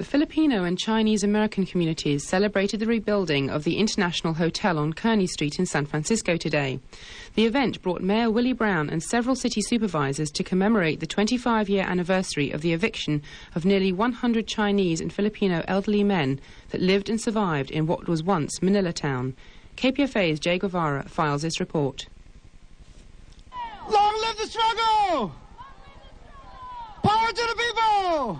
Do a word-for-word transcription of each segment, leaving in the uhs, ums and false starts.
The Filipino and Chinese American communities celebrated the rebuilding of the International Hotel on Kearny Street in San Francisco today. The event brought Mayor Willie Brown and several city supervisors to commemorate the twenty-five year anniversary of the eviction of nearly one hundred Chinese and Filipino elderly men that lived and survived in what was once Manila Town. K P F A's Jay Guevara files this report. Long live the struggle! Power to the people!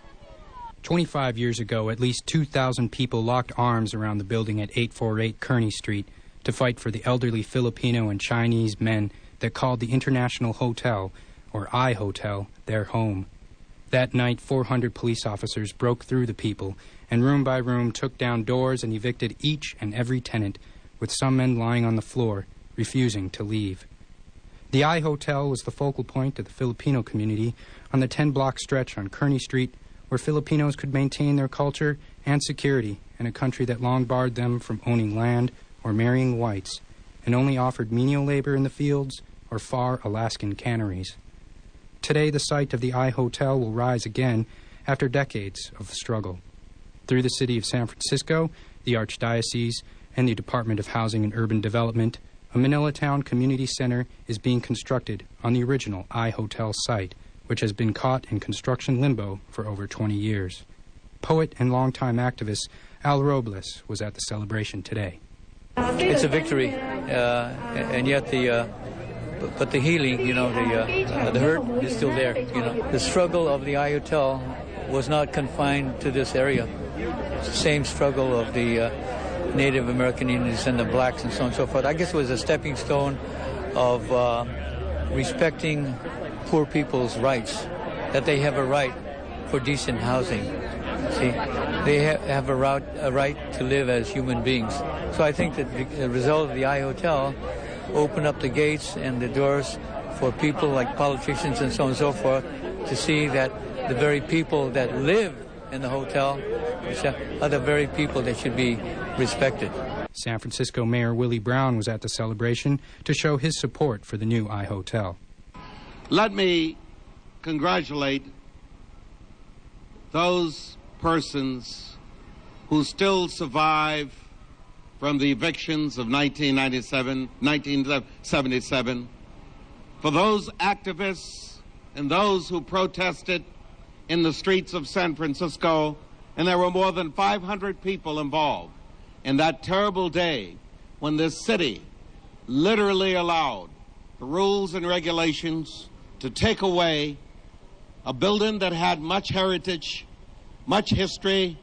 twenty-five years ago, at least two thousand people locked arms around the building at eight forty-eight Kearny Street to fight for the elderly Filipino and Chinese men that called the International Hotel, or I Hotel, their home. That night, four hundred police officers broke through the people and room by room took down doors and evicted each and every tenant, with some men lying on the floor, refusing to leave. The I Hotel was the focal point of the Filipino community on the ten block stretch on Kearny Street, where Filipinos could maintain their culture and security in a country that long barred them from owning land or marrying whites, and only offered menial labor in the fields or far Alaskan canneries. Today, the site of the I Hotel will rise again after decades of struggle. Through the city of San Francisco, the Archdiocese, and the Department of Housing and Urban Development, a Manila Town Community Center is being constructed on the original I Hotel site, which has been caught in construction limbo for over twenty years. Poet and longtime activist Al Robles was at the celebration today. It's a victory, uh, and yet the, uh, but the healing, you know, the uh, the hurt is still there. You know, the struggle of the I Hotel was not confined to this area. It's the same struggle of the uh, Native American Indians and the blacks and so on and so forth. I guess it was a stepping stone of uh, respecting poor people's rights, that they have a right for decent housing. See, they ha have a, route, a right to live as human beings. So I think that the result of the I Hotel opened up the gates and the doors for people like politicians and so on and so forth to see that the very people that live in the hotel are the very people that should be respected. San Francisco Mayor Willie Brown was at the celebration to show his support for the new I Hotel. Let me congratulate those persons who still survive from the evictions of nineteen ninety-seven, nineteen seventy-seven, for those activists and those who protested in the streets of San Francisco, and there were more than five hundred people involved in that terrible day when this city literally allowed the rules and regulations to take away a building that had much heritage, much history,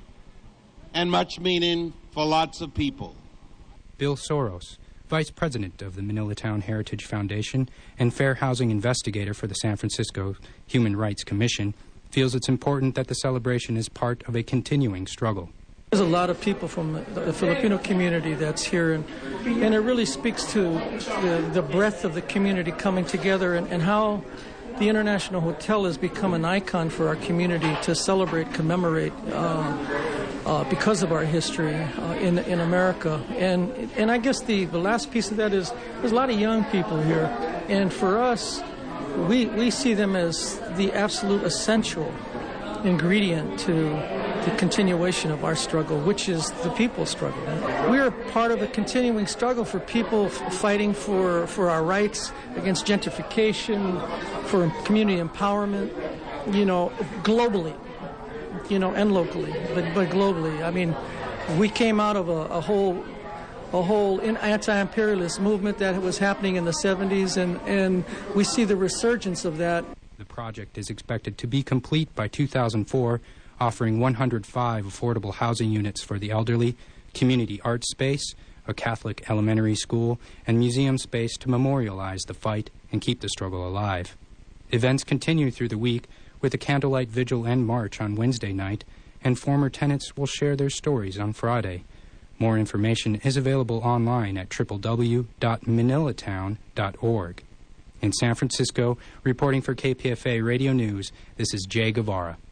and much meaning for lots of people. Bill Soros, Vice President of the Manila Town Heritage Foundation and fair housing investigator for the San Francisco Human Rights Commission, feels it's important that the celebration is part of a continuing struggle. There's a lot of people from the, the Filipino community that's here, and, and it really speaks to the, the breadth of the community coming together, and, and how the International Hotel has become an icon for our community to celebrate, commemorate, uh, uh, because of our history uh, in in America. And and I guess the, the last piece of that is there's a lot of young people here, and for us, we we see them as the absolute essential ingredient to the continuation of our struggle, which is the people's struggle. We're part of a continuing struggle for people f fighting for, for our rights against gentrification, for community empowerment, you know, globally, you know, and locally, but, but globally. I mean, we came out of a, a whole a whole anti-imperialist movement that was happening in the seventies, and, and we see the resurgence of that. The project is expected to be complete by two thousand four, offering one hundred five affordable housing units for the elderly, community art space, a Catholic elementary school, and museum space to memorialize the fight and keep the struggle alive. Events continue through the week with a candlelight vigil and march on Wednesday night, and former tenants will share their stories on Friday. More information is available online at w w w dot manila town dot org. In San Francisco, reporting for K P F A Radio News, this is Jay Guevara.